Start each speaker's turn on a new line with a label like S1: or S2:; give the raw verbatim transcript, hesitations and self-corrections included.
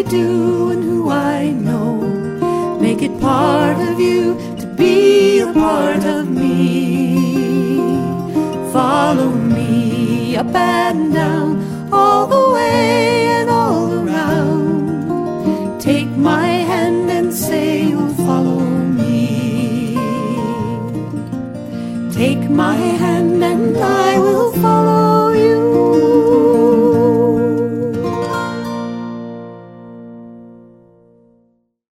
S1: I do and who I know. Make it part of you to be a part of me. Follow me up and down